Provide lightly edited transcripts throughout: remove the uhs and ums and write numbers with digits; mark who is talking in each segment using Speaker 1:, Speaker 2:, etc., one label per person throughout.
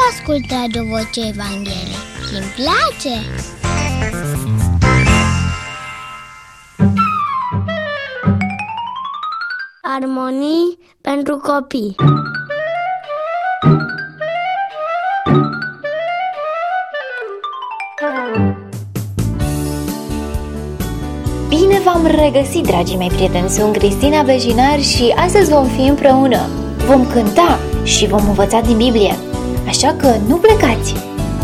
Speaker 1: ascultat de Voce Evangheliei și îmi place! Armonii pentru copii.
Speaker 2: Bine v-am regăsit, dragii mei prieteni! Sunt Cristina Bejinar și astăzi vom fi împreună. Vom cânta și vom învăța din Biblie. Așa că nu plecați!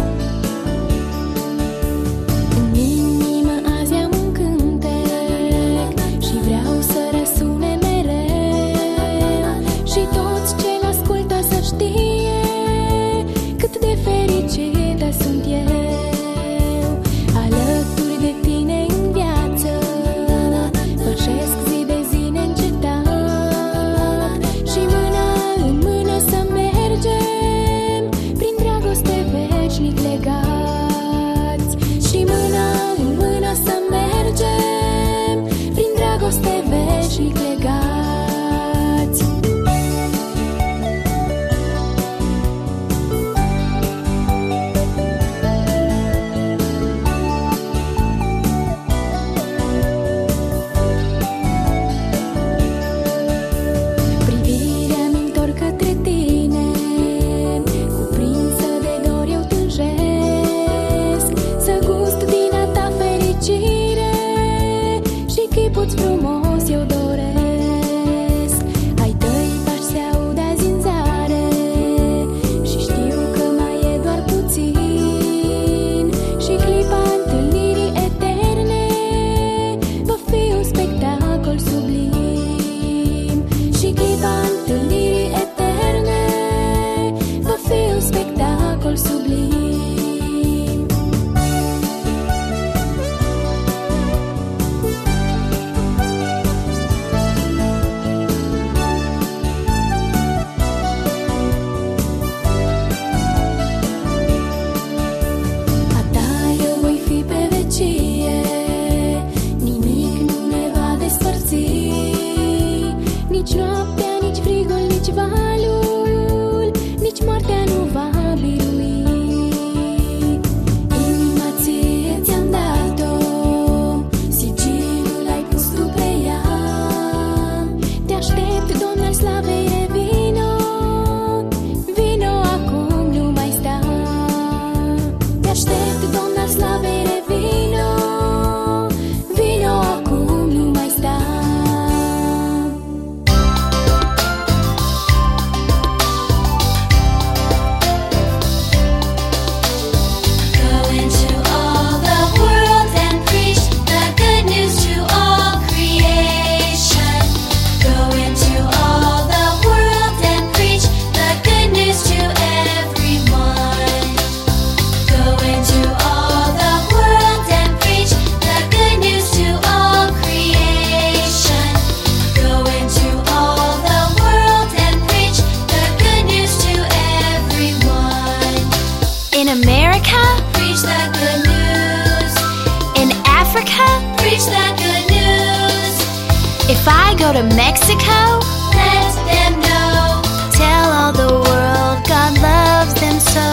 Speaker 3: If I go to Mexico, let them know. Tell all the world God loves them so.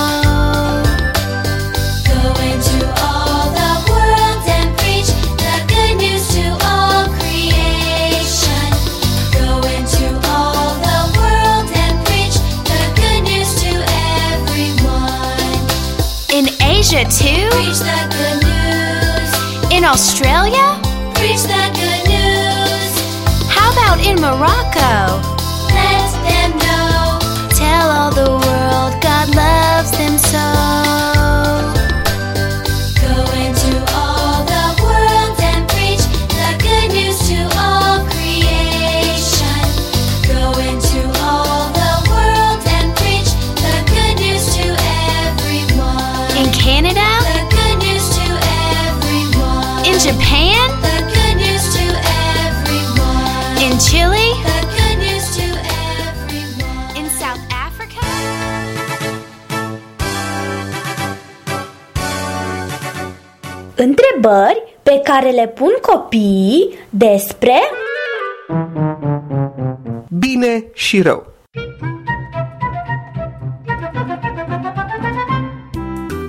Speaker 3: Go into all the world and preach the good news to all creation. Go into all the world and preach the good news to everyone. In Asia too, preach the good news. In Australia, preach the good news. How about in Morocco? Let them know. Tell all the world God loves them so. Go into all the world and preach the good news to all creation. Go into all the world and preach the good news to everyone. In Canada, the good news to everyone. In Japan, the good news to everyone. In Chile, the good news to everyone. In South Africa,
Speaker 2: Întrebări pe care le pun copiii despre
Speaker 4: bine și rău.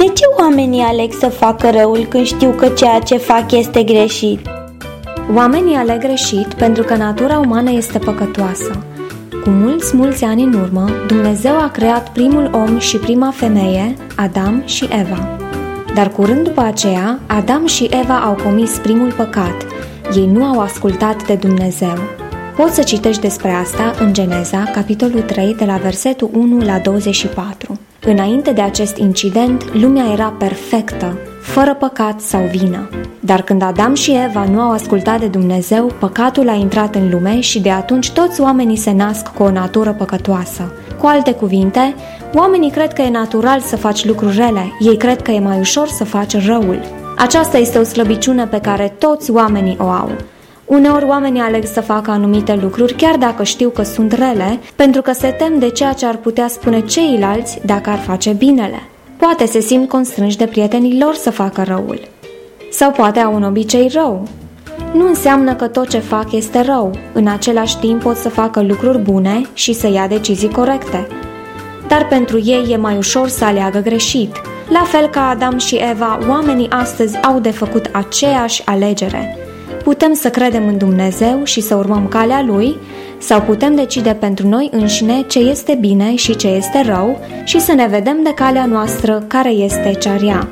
Speaker 4: ce oamenii aleg să facă răul când știu că ceea ce fac este greșit?
Speaker 5: Oamenii aleg greșit pentru că natura umană este păcătoasă. Cu mulți ani în urmă, Dumnezeu a creat primul om și prima femeie, Adam și Eva. Dar curând după aceea, Adam și Eva au comis primul păcat. Ei nu au ascultat de Dumnezeu. Poți să citești despre asta în Geneza, capitolul 3, de la versetul 1 la 24. Înainte de acest incident, lumea era perfectă, fără păcat sau vină. Dar când Adam și Eva nu au ascultat de Dumnezeu, păcatul a intrat în lume și de atunci toți oamenii se nasc cu o natură păcătoasă. Cu alte cuvinte, oamenii cred că e natural să faci lucruri rele, ei cred că e mai ușor să faci răul. Aceasta este o slăbiciune pe care toți oamenii o au. Uneori oamenii aleg să facă anumite lucruri chiar dacă știu că sunt rele, pentru că se tem de ceea ce ar putea spune ceilalți dacă ar face binele. Poate se simt constrânși de prietenii lor să facă răul. Sau poate au un obicei rău. Nu înseamnă că tot ce fac este rău, în același timp pot să facă lucruri bune și să ia decizii corecte. Dar pentru ei e mai ușor să aleagă greșit. La fel ca Adam și Eva, oamenii astăzi au de făcut aceeași alegere. Putem să credem în Dumnezeu și să urmăm calea Lui, sau putem decide pentru noi înșine ce este bine și ce este rău și să ne vedem de calea noastră care este cea rea.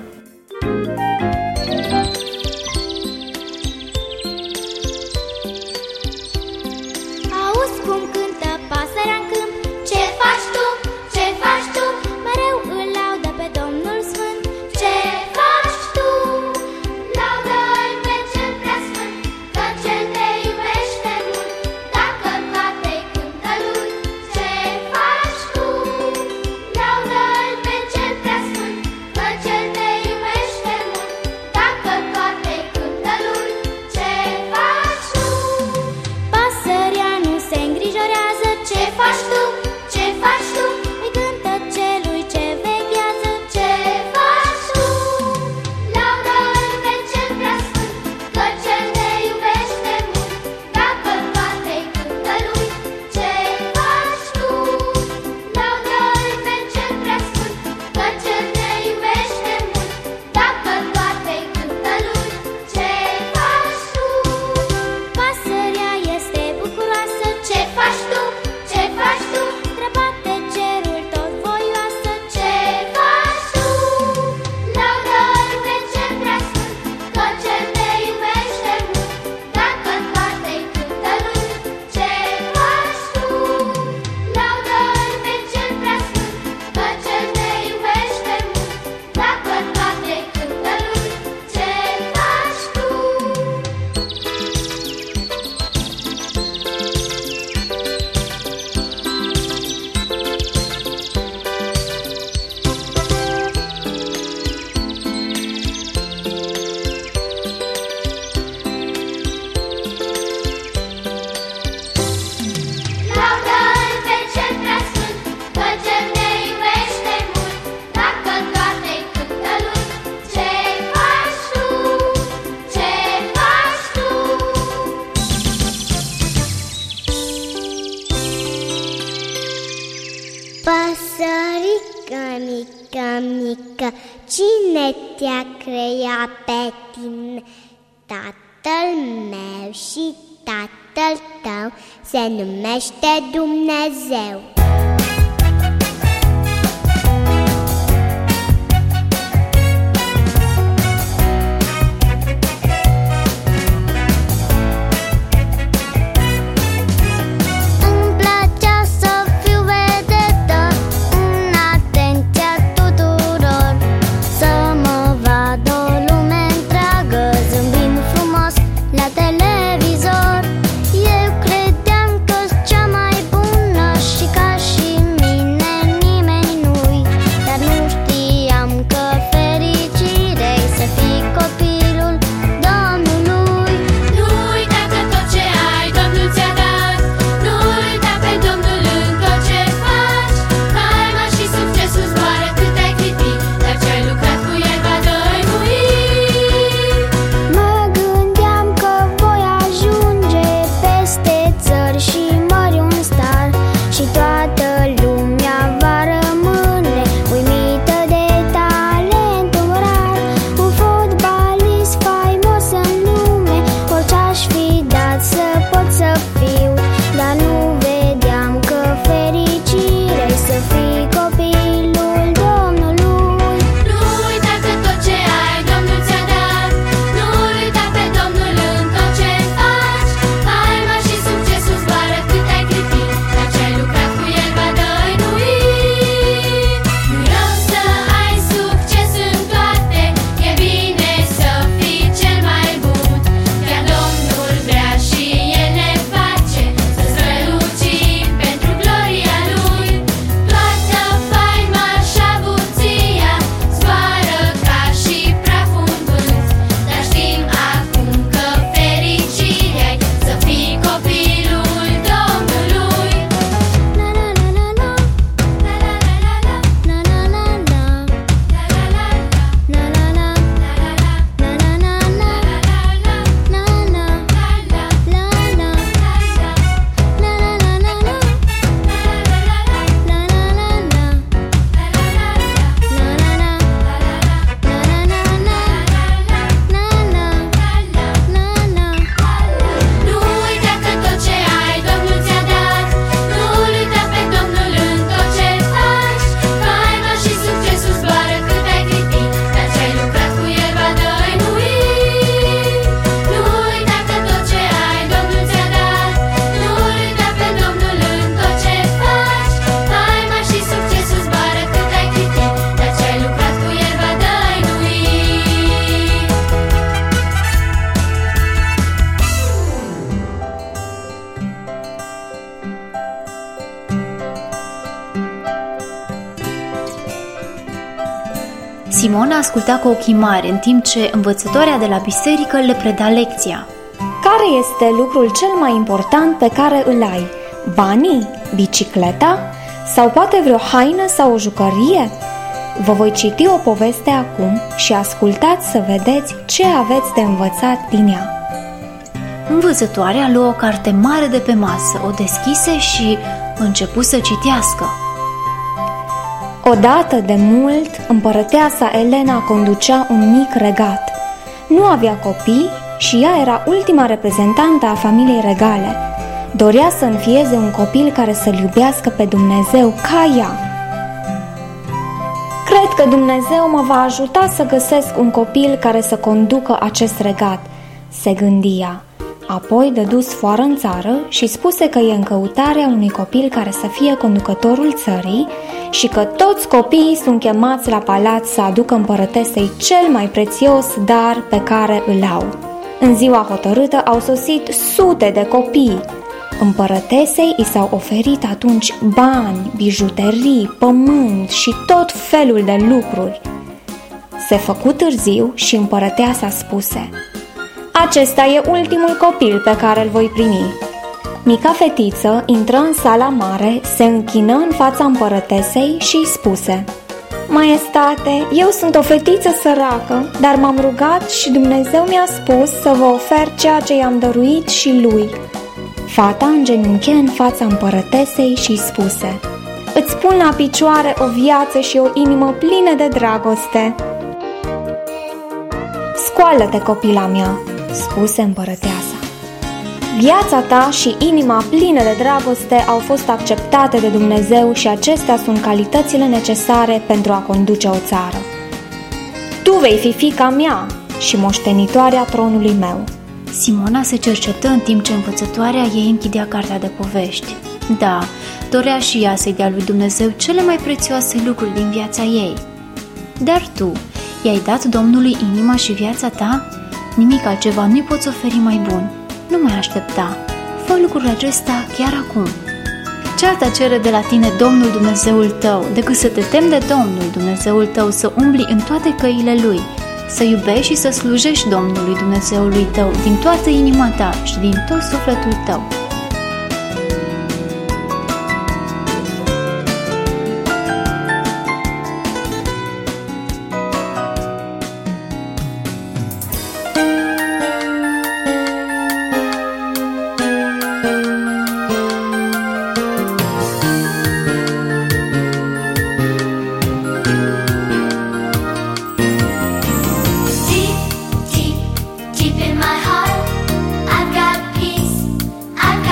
Speaker 3: Auzi cum cântă pasărea în câmp. Ce faci tu? Ce faci tu? Mereu îl laudă pe Domnul Sfânt. Ce faci tu? Laudă-l pe cel preasfânt, că cel te iubește mult. Dacă toate-i cântă lui. Ce faci tu? Laudă-l pe cel preasfânt, că cel te iubește mult. Dacă toate-i cântă lui. Ce faci tu? Pasărea nu se îngrijorează. Ce faci tu? Ce faci tu? Îi cântă celui ce veghează. Ce faci tu? Laudă-l pe cel preasfânt, că cel te iubește mult. Dacă toate-i cântă lui. Ce faci tu? Laudă-l pe cel preasfânt, că cel te iubește mult. Dacă toate-i cântă lui. Ce faci tu? Pasărea este bucuroasă. Ce faci tu? Ce faci tu? Străbate cerul tot voioasă. Ce faci tu? Laudă-l pe cel preasfânt, că cel te iubește mult. Dacă toate-i cântă lui. Ce faci tu? Laudă-l pe cel preasfânt, că cel te iubește mult. Dacă toate-i cântă lui. Ce faci tu? Laudă-l pe cel preasfânt, că cel te iubește mult. Dacă toate-i cântă lui. Ce faci tu? Ce faci tu?
Speaker 1: Păsărică mică, mică, cine te-a creat pe tine? Tatăl meu și tatăl tău se numește Dumnezeu. Îmi plăcea să fiu vedetă în atenția tuturor, să mă vadă o lume întreagă zâmbind frumos la televizor. Eu credeam că-s cea mai bună și ca
Speaker 2: Simona asculta cu ochii mari, în timp ce învățătoarea de la biserică le preda lecția.
Speaker 5: Care este lucrul cel mai important pe care îl ai? Banii? Bicicleta? Sau poate vreo haină sau o jucărie? Vă voi citi o poveste acum și ascultați să vedeți ce aveți de învățat din ea.
Speaker 2: Învățătoarea luă o carte mare de pe masă, o deschise și începu să citească.
Speaker 5: Odată de mult, împărăteasa Elena conducea un mic regat. Nu avea copii și ea era ultima reprezentantă a familiei regale. Dorea să înfieze un copil care să-L iubească pe Dumnezeu ca ea. Cred că Dumnezeu mă va ajuta să găsesc un copil care să conducă acest regat, se gândi ea. Apoi dădu sfoară în țară și spuse că e în căutarea unui copil care să fie conducătorul țării și că toți copiii sunt chemați la palat să aducă împărătesei cel mai prețios dar pe care îl au. În ziua hotărâtă au sosit sute de copii. Împărătesei i s-au oferit atunci bani, bijuterii, pământ și tot felul de lucruri. Se făcu târziu și împărăteasa spuse: acesta e ultimul copil pe care îl voi primi. Mica fetiță intră în sala mare, se închină în fața împărătesei și îi spuse: Maestate, eu sunt o fetiță săracă, dar m-am rugat și Dumnezeu mi-a spus să vă ofer ceea ce i-am dăruit și lui. Fata îngenunche în fața împărătesei și îi spuse: îți pun la picioare o viață și o inimă plină de dragoste. Scoală-te, copila mea, spuse împărăteasa. Viața ta și inima plină de dragoste au fost acceptate de Dumnezeu și acestea sunt calitățile necesare pentru a conduce o țară. Tu vei fi fiica mea și moștenitoarea tronului meu.
Speaker 2: Simona se cercetă în timp ce învățătoarea ei închidea cartea de povești. Da, dorea și ea să-i dea lui Dumnezeu cele mai prețioase lucruri din viața ei. Dar tu, i-ai dat Domnului inima și viața ta? Nimic altceva nu-i poți oferi mai bun. Nu mai aștepta. Fă lucrul acesta chiar acum. Ce alta cere de la tine Domnul Dumnezeul tău decât să te temi de Domnul Dumnezeul tău, să umbli în toate căile Lui, să iubești și să slujești Domnului Dumnezeului tău din toată inima ta și din tot sufletul tău.
Speaker 3: Deep in my heart, I've got peace, I've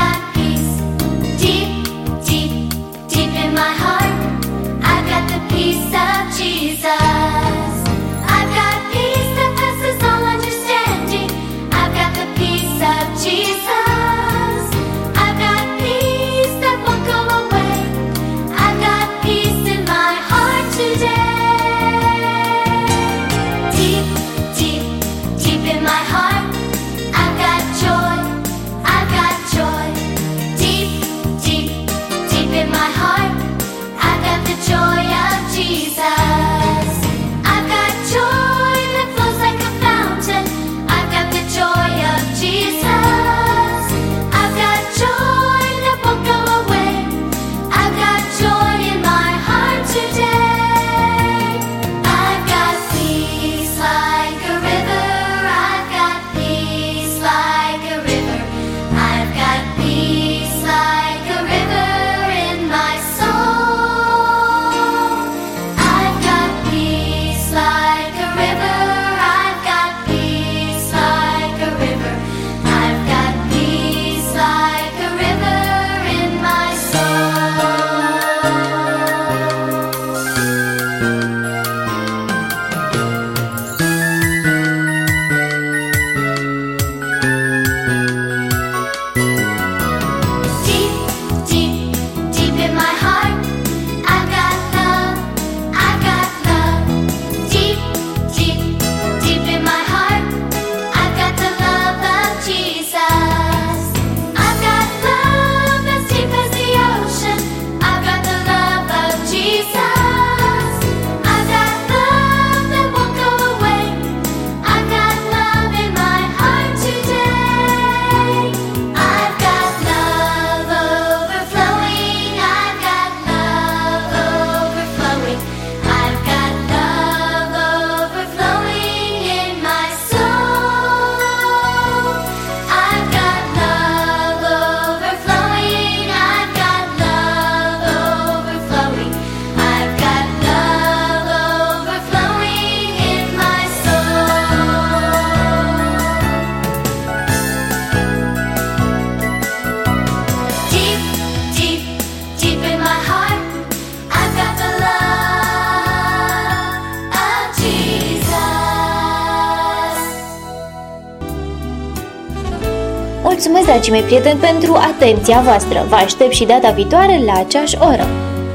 Speaker 2: mulțumesc, dragii mei prieteni, pentru atenția voastră. Vă aștept și data viitoare la aceeași oră.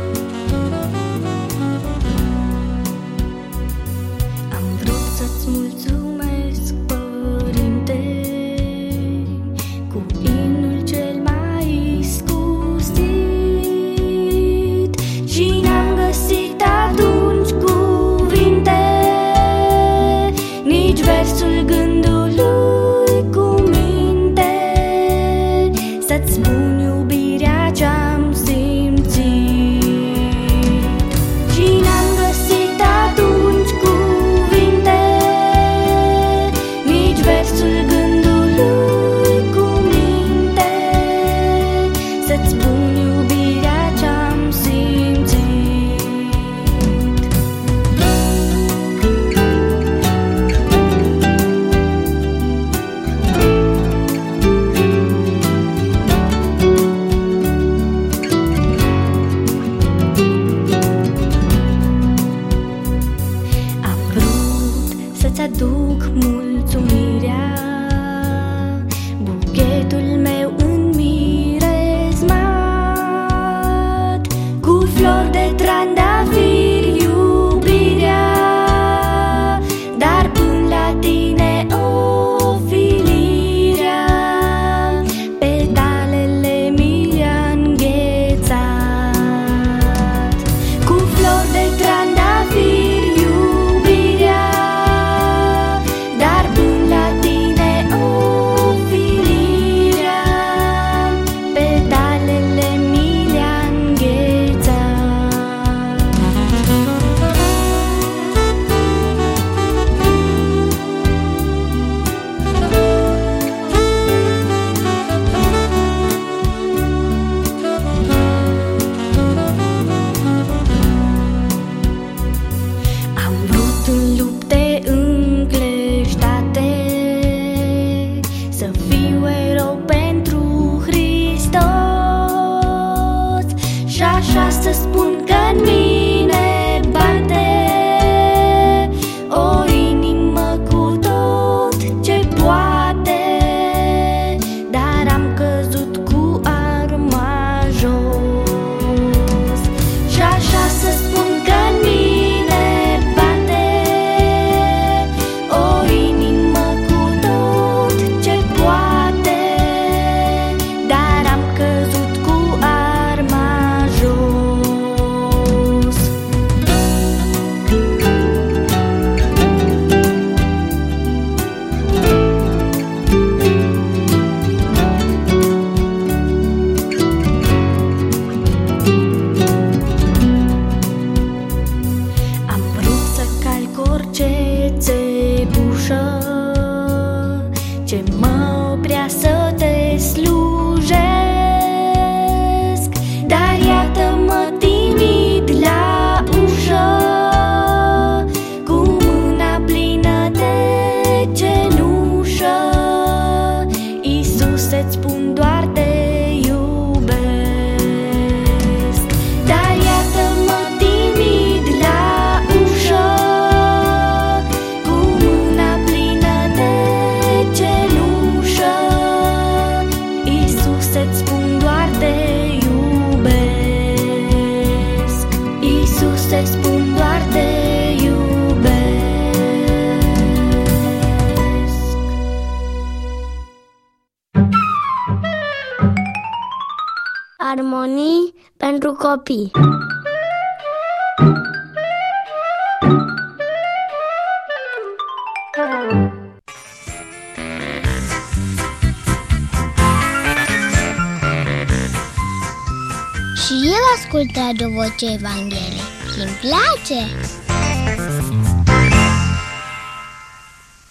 Speaker 3: Am vrut să-ți mulțumesc, Părinte, cu inul cel mai iscusit, și n-am găsit atunci cuvinte, nici versul gândului cu minte, să-ți spun iubirea ce-am simțit. Și n-am găsit atunci cuvinte, nici versul gândului cu minte, să-ți spun iubirea ce-am simțit. Am vrut să-ți aduc mulțumirea, buchetul meu înmirezmat, cu flori de trandafiri iubirea, dar până la tine ofilirea, petalele mi le-a înghețat. Cu flori de trandafiri iubirea, dar până la tine ofilirea, petalele mi le-a înghețat. Am vrut în lupte încleștate să fiu erou pentru Hristos, și așa să spun că-n mine bate o inimă cu tot ce poate, dar am căzut cu arma jos. Și așa să spun că-n mine bate o inimă cu tot ce poate, dar am căzut cu arma jos. Am vrut să calc orice țepușă ce mă oprea să te slujesc, dar iată-mă timid la ușă, cu mâna plină de cenușă. Iisuse-ți spun doar te iubesc, dar iată-mă timid la ușă, cu mâna plină de cenușă. Iisuse-ți spun doar te iubesc, Iisuse-ți spun doar te iubesc.
Speaker 1: Armonii pentru copii. Și el ascultă Radio Vocea Evangheliei. Și-mi place!